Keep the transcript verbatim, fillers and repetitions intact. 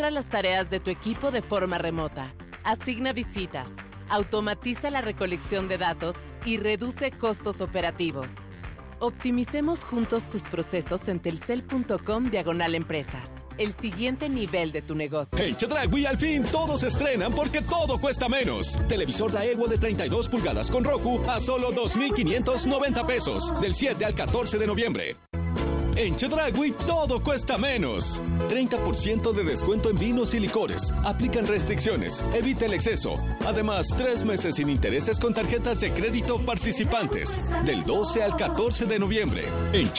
las tareas de tu equipo de forma remota. Asigna visitas, automatiza la recolección de datos y reduce costos operativos. Optimicemos juntos tus procesos en telcel punto com diagonal empresas. El siguiente nivel de tu negocio. En Chedraui al fin todos estrenan porque todo cuesta menos. Televisor Daewoo de treinta y dos pulgadas con Roku a solo dos mil quinientos noventa pesos. Del siete al catorce de noviembre. En Chedraui todo cuesta menos. treinta por ciento de descuento en vinos y licores. Aplican restricciones. Evita el exceso. Además, tres meses sin intereses con tarjetas de crédito participantes. Del doce al catorce de noviembre. En